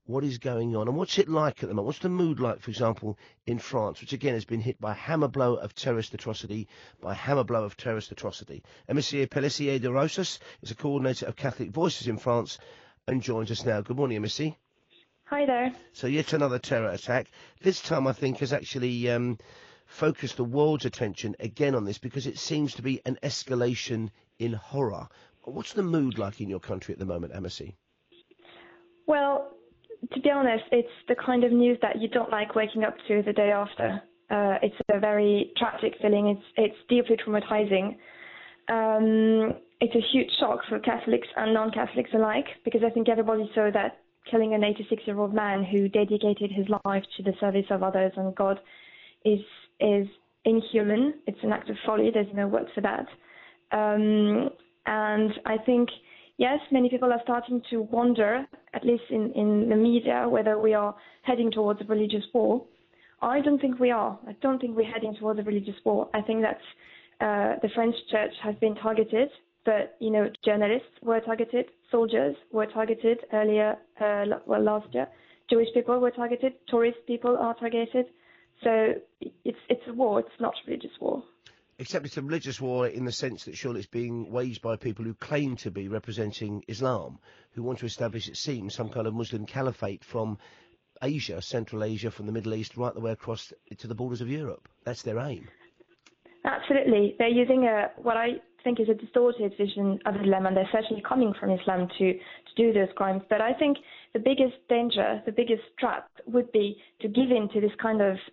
what is going on and what's it like at the moment? What's the mood like, for example, in France, which again has been hit by a hammer blow of terrorist atrocity, Amicia Pellissier de Rosas is a coordinator of Catholic Voices in France and joins us now. Good morning, Amicia. Hi there. So yet another terror attack. This time, I think, has actually focused the world's attention again on this because it seems to be an escalation in horror. What's the mood like in your country at the moment, Amicia? Well, to be honest, it's the kind of news that you don't like waking up to the day after. It's a very tragic feeling. It's deeply traumatizing. It's a huge shock for Catholics and non-Catholics alike because I think everybody saw that killing an 86-year-old man who dedicated his life to the service of others and God is inhuman. It's an act of folly. There's no word for that. And I think, yes, many people are starting to wonder, at least in the media, whether we are heading towards a religious war. I don't think we are. I don't think we're heading towards a religious war. I think that the French church has been targeted, but, journalists were targeted, soldiers were targeted earlier, last year. Jewish people were targeted, tourist people are targeted. So it's a war, it's not a religious war. Except it's a religious war in the sense that surely it's being waged by people who claim to be representing Islam, who want to establish, it seems, some kind of Muslim caliphate from Asia, Central Asia, from the Middle East, right the way across to the borders of Europe. That's their aim. Absolutely. They're using what I think is a distorted vision of Islam, and they're certainly coming from Islam to do those crimes. But I think the biggest danger, the biggest trap would be to give in to this kind of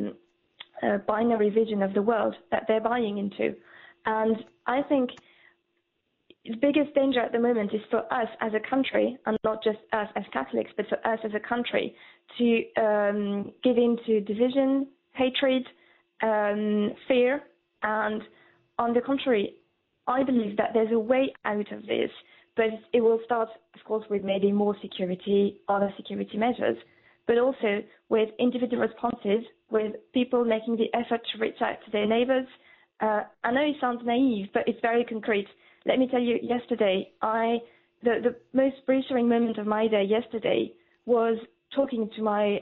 binary vision of the world that they're buying into. And I think the biggest danger at the moment is for us as a country, and not just us as Catholics, but for us as a country, to give in to division, hatred, fear. And on the contrary, I believe that there's a way out of this, but it will start, of course, with maybe more security, other security measures, but also with individual responses, with people making the effort to reach out to their neighbors. I know it sounds naive, but it's very concrete. Let me tell you, yesterday, the most reassuring moment of my day yesterday was talking to my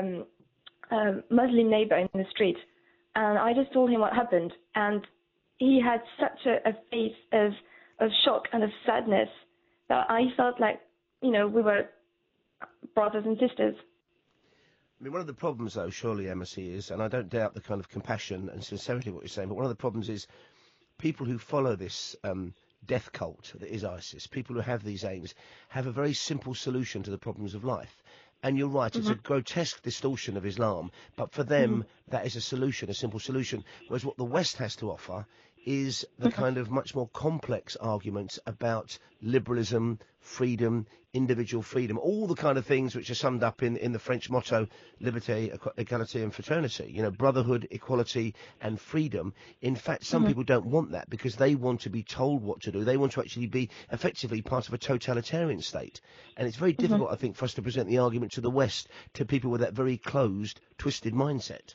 Muslim neighbor in the street. And I just told him what happened. And he had such a face of shock and of sadness that I felt like, we were brothers and sisters. I mean, one of the problems, though, surely, Amicia, is, and I don't doubt the kind of compassion and sincerity of what you're saying, but one of the problems is people who follow this death cult that is ISIS, people who have these aims, have a very simple solution to the problems of life. And you're right, it's a grotesque distortion of Islam, but for them, that is a solution, a simple solution. Whereas what the West has to offer is the kind of much more complex arguments about liberalism, freedom, individual freedom, all the kind of things which are summed up in the French motto, liberté, égalité and fraternity, brotherhood, equality and freedom. In fact, some people don't want that because they want to be told what to do. They want to actually be effectively part of a totalitarian state. And it's very difficult, I think, for us to present the argument to the West, to people with that very closed, twisted mindset.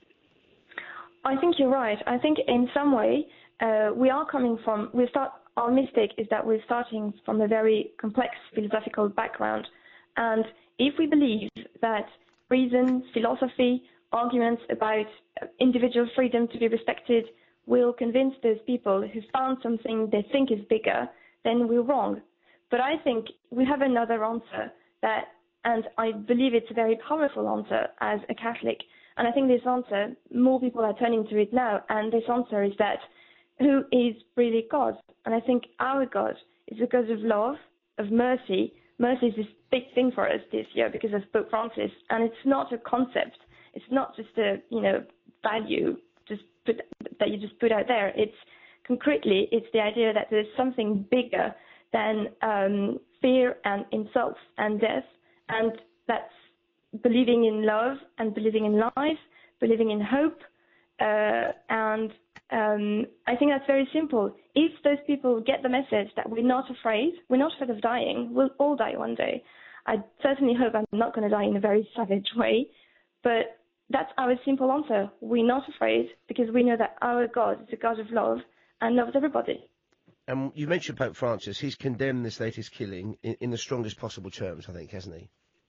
I think you're right. I think in some way our mistake is that we're starting from a very complex philosophical background. And if we believe that reason, philosophy, arguments about individual freedom to be respected will convince those people who found something they think is bigger, then we're wrong. But I think we have another answer and I believe it's a very powerful answer as a Catholic. And I think this answer, more people are turning to it now, and this answer is that who is really God? And I think our God is a God of love, of mercy. Mercy is this big thing for us this year because of Pope Francis, and it's not a concept. It's not just a value that you just put out there. It's concretely, it's the idea that there's something bigger than fear and insults and death, and that's believing in love and believing in life, believing in hope, and I think that's very simple. If those people get the message that we're not afraid of dying, we'll all die one day. I certainly hope I'm not going to die in a very savage way, but that's our simple answer. We're not afraid because we know that our God is a God of love and loves everybody. You mentioned Pope Francis. He's condemned this latest killing in the strongest possible terms, I think, hasn't he?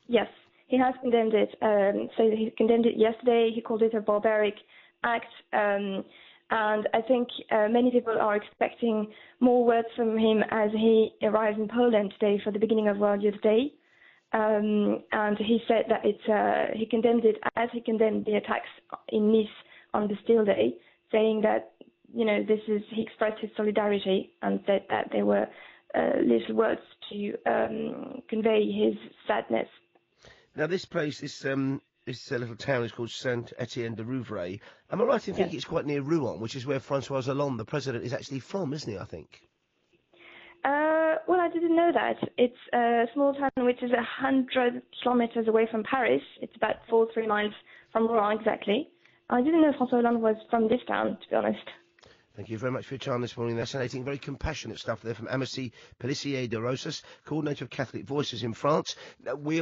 Yes, he has condemned it. So he condemned it yesterday. He called it a barbaric act. And I think many people are expecting more words from him as he arrives in Poland today for the beginning of World Youth Day. And he said that he condemned it as he condemned the attacks in Nice on Bastille Day, saying that, he expressed his solidarity and said that there were little words to convey his sadness. Now, this place, this little town is called Saint-Étienne-du-Rouvray. Am I right in thinking it's quite near Rouen, which is where François Hollande, the president, is actually from, isn't he, I think? Well, I didn't know that. It's a small town which is 100 kilometers away from Paris. It's about 3 miles from Rouen, exactly. I didn't know François Hollande was from this town, to be honest. Thank you very much for your time this morning. Fascinating, very compassionate stuff there from Amici Pelissier de Rosas, coordinator of Catholic Voices in France. We